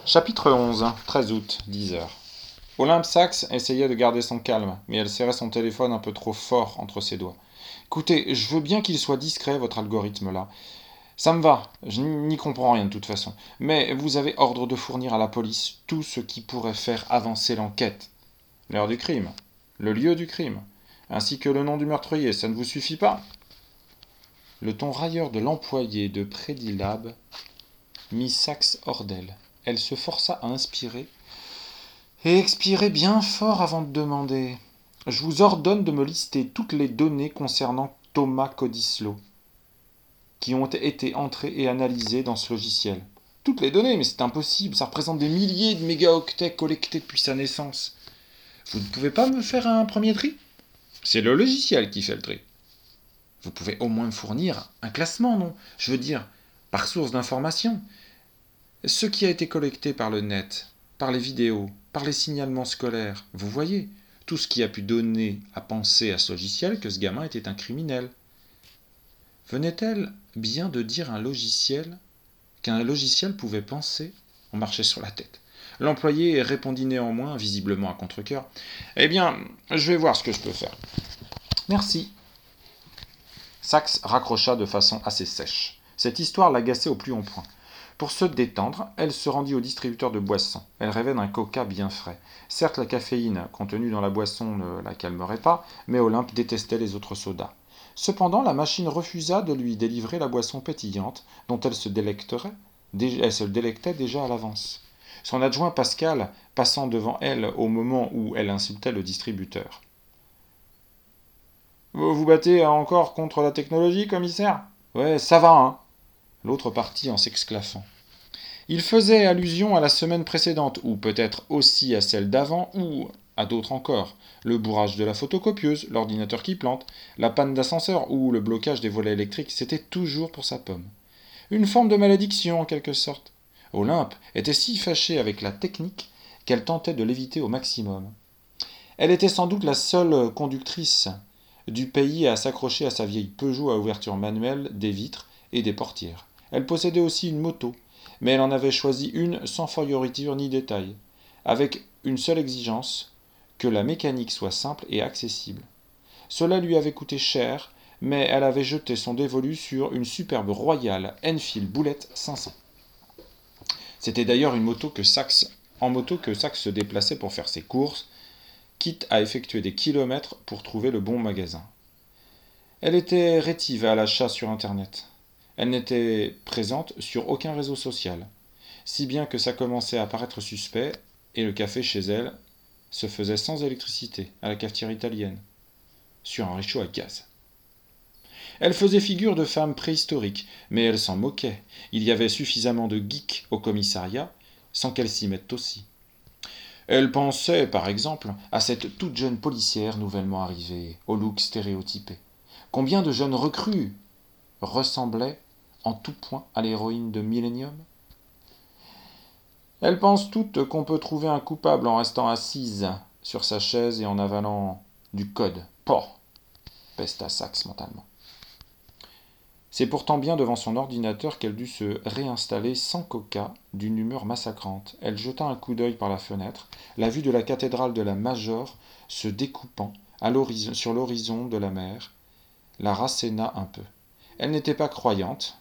Chapitre 11, 13 août, 10 h. Olympe Saxe essayait de garder son calme, mais elle serrait son téléphone un peu trop fort entre ses doigts. Écoutez, je veux bien qu'il soit discret, votre algorithme là. Ça me va, je n'y comprends rien de toute façon. Mais vous avez ordre de fournir à la police tout ce qui pourrait faire avancer l'enquête. L'heure du crime, le lieu du crime, ainsi que le nom du meurtrier, ça ne vous suffit pas? Le ton railleur de l'employé de Prédilab mit Saxe hors d'elle. Elle se força à inspirer et expirer bien fort avant de demander. Je vous ordonne de me lister toutes les données concernant Thomas Codislo qui ont été entrées et analysées dans ce logiciel. Toutes les données, mais c'est impossible, ça représente des milliers de mégaoctets collectés depuis sa naissance. Vous ne pouvez pas me faire un premier tri? C'est le logiciel qui fait le tri. Vous pouvez au moins me fournir un classement, non? Je veux dire, par source d'information. Ce qui a été collecté par le net, par les vidéos, par les signalements scolaires, vous voyez, tout ce qui a pu donner à penser à ce logiciel que ce gamin était un criminel. Venait-elle bien de dire qu'un logiciel pouvait penser? On marchait sur la tête. L'employé répondit néanmoins, visiblement à contre-cœur. Eh bien, je vais voir ce que je peux faire. Merci. Saxe raccrocha de façon assez sèche. Cette histoire l'agaçait au plus haut point. Pour se détendre, elle se rendit au distributeur de boissons. Elle rêvait d'un coca bien frais. Certes, la caféine contenue dans la boisson ne la calmerait pas, mais Olympe détestait les autres sodas. Cependant, la machine refusa de lui délivrer la boisson pétillante, dont elle se délectait déjà à l'avance. Son adjoint Pascal passant devant elle au moment où elle insultait le distributeur. Vous vous battez encore contre la technologie, commissaire? Ouais, ça va, hein? L'autre partit en s'exclaffant. Il faisait allusion à la semaine précédente, ou peut-être aussi à celle d'avant, ou à d'autres encore. Le bourrage de la photocopieuse, l'ordinateur qui plante, la panne d'ascenseur ou le blocage des volets électriques, c'était toujours pour sa pomme. Une forme de malédiction en quelque sorte. Olympe était si fâchée avec la technique qu'elle tentait de l'éviter au maximum. Elle était sans doute la seule conductrice du pays à s'accrocher à sa vieille Peugeot à ouverture manuelle des vitres et des portières. Elle possédait aussi une moto, mais elle en avait choisi une sans fioriture ni détail, avec une seule exigence, que la mécanique soit simple et accessible. Cela lui avait coûté cher, mais elle avait jeté son dévolu sur une superbe Royale Enfield Bullet 500. C'était d'ailleurs en moto que Saxe se déplaçait pour faire ses courses, quitte à effectuer des kilomètres pour trouver le bon magasin. Elle était rétive à l'achat sur Internet. Elle n'était présente sur aucun réseau social, si bien que ça commençait à paraître suspect, et le café chez elle se faisait sans électricité, à la cafetière italienne, sur un réchaud à gaz. Elle faisait figure de femme préhistorique, mais elle s'en moquait. Il y avait suffisamment de geeks au commissariat, sans qu'elle s'y mette aussi. Elle pensait, par exemple, à cette toute jeune policière nouvellement arrivée, au look stéréotypé. Combien de jeunes recrues ressemblaient en tout point à l'héroïne de Millennium? Elles pensent toutes qu'on peut trouver un coupable en restant assise sur sa chaise et en avalant du code. Poh! Pesta Saxe mentalement. C'est pourtant bien devant son ordinateur qu'elle dut se réinstaller sans coca, d'une humeur massacrante. Elle jeta un coup d'œil par la fenêtre, la vue de la cathédrale de la Major se découpant sur l'horizon de la mer, la rasséna un peu. Elle n'était pas croyante,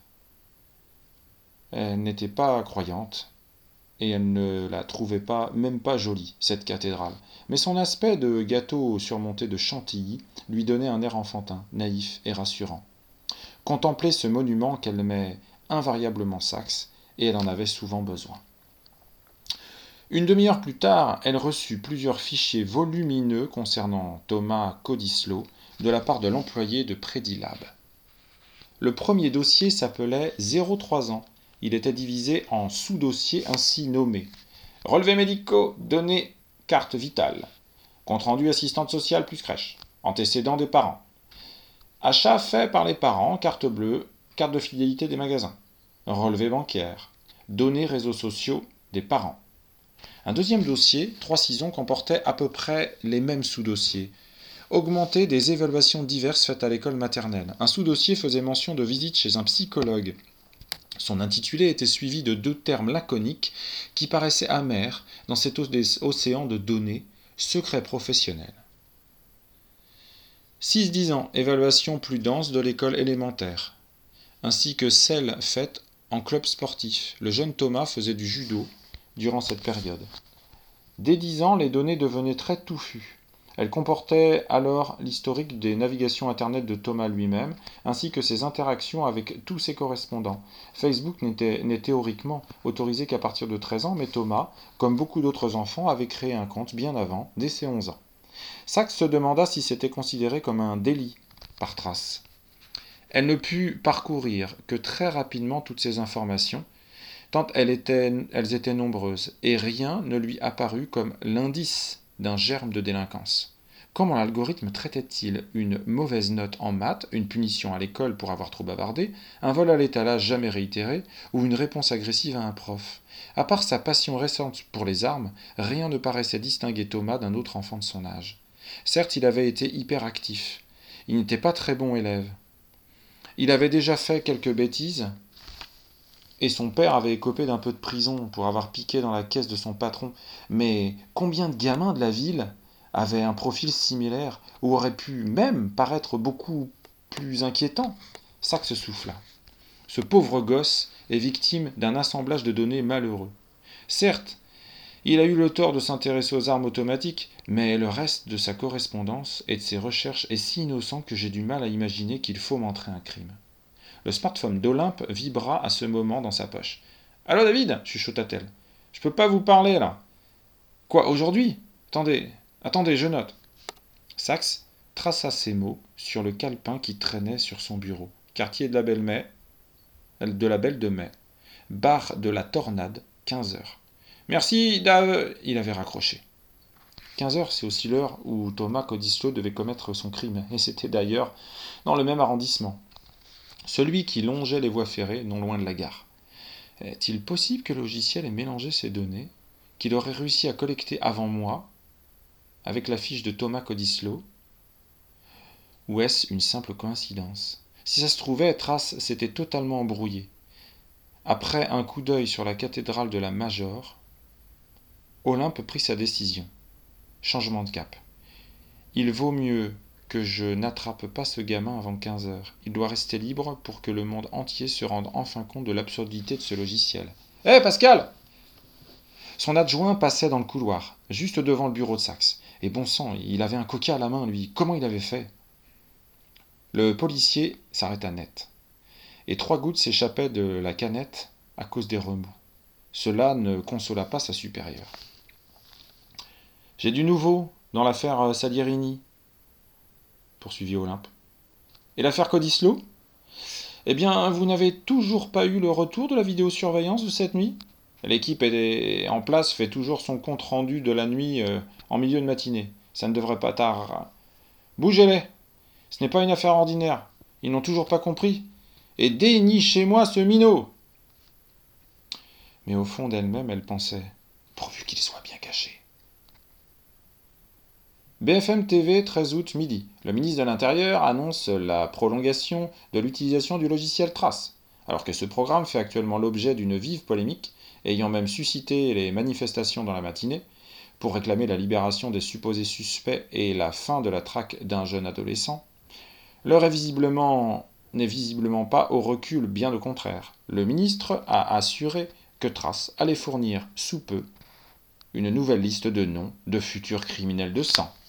et elle ne la trouvait même pas jolie, cette cathédrale. Mais son aspect de gâteau surmonté de chantilly lui donnait un air enfantin, naïf et rassurant. Contempler ce monument qu'aimait invariablement Saxe, et elle en avait souvent besoin. Une demi-heure plus tard, elle reçut plusieurs fichiers volumineux concernant Thomas Codislo de la part de l'employé de Prédilab. Le premier dossier s'appelait 03 ans. Il était divisé en sous-dossiers ainsi nommés. Relevés médicaux, données, carte vitale. Compte-rendu assistante sociale plus crèche. Antécédents des parents. Achat fait par les parents, carte bleue, carte de fidélité des magasins. Relevé bancaire. Données réseaux sociaux des parents. Un deuxième dossier, 3-6 ans, comportait à peu près les mêmes sous-dossiers. Augmenter des évaluations diverses faites à l'école maternelle. Un sous-dossier faisait mention de visites chez un psychologue Son intitulé était suivi de 2 termes laconiques qui paraissaient amers dans cet océan de données, secrets professionnels. 6-10 ans, évaluation plus dense de l'école élémentaire, ainsi que celle faite en club sportif. Le jeune Thomas faisait du judo durant cette période. Dès 10 ans, les données devenaient très touffues. Elles comportaient alors l'historique des navigations Internet de Thomas lui-même, ainsi que ses interactions avec tous ses correspondants. Facebook n'est théoriquement autorisé qu'à partir de 13 ans, mais Thomas, comme beaucoup d'autres enfants, avait créé un compte bien avant, dès ses 11 ans. Sachs se demanda si c'était considéré comme un délit par trace. Elle ne put parcourir que très rapidement toutes ces informations, tant elles étaient nombreuses, et rien ne lui apparut comme l'indice d'un germe de délinquance. Comment l'algorithme traitait-il une mauvaise note en maths, une punition à l'école pour avoir trop bavardé, un vol à l'étalage jamais réitéré, ou une réponse agressive à un prof? À part sa passion récente pour les armes, rien ne paraissait distinguer Thomas d'un autre enfant de son âge. Certes, il avait été hyperactif. Il n'était pas très bon élève. Il avait déjà fait quelques bêtises, et son père avait écopé d'un peu de prison pour avoir piqué dans la caisse de son patron. Mais combien de gamins de la ville avaient un profil similaire, ou auraient pu même paraître beaucoup plus inquiétants? Sachs souffla. Ce pauvre gosse est victime d'un assemblage de données malheureux. Certes, il a eu le tort de s'intéresser aux armes automatiques, mais le reste de sa correspondance et de ses recherches est si innocent que j'ai du mal à imaginer qu'il fomenterait un crime. Le smartphone d'Olympe vibra à ce moment dans sa poche. « Allô David » chuchota-t-elle. « Je peux pas vous parler là. »« Quoi, aujourd'hui ? Attendez, je note. » Sachs traça ces mots sur le calepin qui traînait sur son bureau. Quartier de la Belle de Mai. Bar de la Tornade, 15 heures. « Merci, Dave » Il avait raccroché. 15 heures, c'est aussi l'heure où Thomas Codislo devait commettre son crime, et c'était d'ailleurs dans le même arrondissement. Celui qui longeait les voies ferrées, non loin de la gare. Est-il possible que le logiciel ait mélangé ces données, qu'il aurait réussi à collecter avant moi, avec la fiche de Thomas Codislo? Ou est-ce une simple coïncidence? Si ça se trouvait, Trace s'était totalement embrouillé. Après un coup d'œil sur la cathédrale de la Major, Olympe prit sa décision. Changement de cap. Il vaut mieux que je n'attrape pas ce gamin avant 15 heures. Il doit rester libre pour que le monde entier se rende enfin compte de l'absurdité de ce logiciel. Hé, Pascal ! Son adjoint passait dans le couloir, juste devant le bureau de Sachs. Et bon sang, il avait un coca à la main, lui. Comment il avait fait? Le policier s'arrêta net. Et 3 gouttes s'échappaient de la canette à cause des remous. Cela ne consola pas sa supérieure. J'ai du nouveau dans l'affaire Salierini, poursuivit Olympe. Et l'affaire Codislo? Eh bien, vous n'avez toujours pas eu le retour de la vidéosurveillance de cette nuit? L'équipe en place fait toujours son compte rendu de la nuit en milieu de matinée. Ça ne devrait pas tard. Bougez-les! Ce n'est pas une affaire ordinaire. Ils n'ont toujours pas compris. Et dénichez-moi ce minot! Mais au fond d'elle-même, elle pensait, pourvu qu'il soit bien caché. BFM TV, 13 août midi. Le ministre de l'Intérieur annonce la prolongation de l'utilisation du logiciel Trace. Alors que ce programme fait actuellement l'objet d'une vive polémique, ayant même suscité les manifestations dans la matinée, pour réclamer la libération des supposés suspects et la fin de la traque d'un jeune adolescent, l'heure n'est visiblement pas au recul, bien au contraire. Le ministre a assuré que Trace allait fournir sous peu une nouvelle liste de noms de futurs criminels de sang.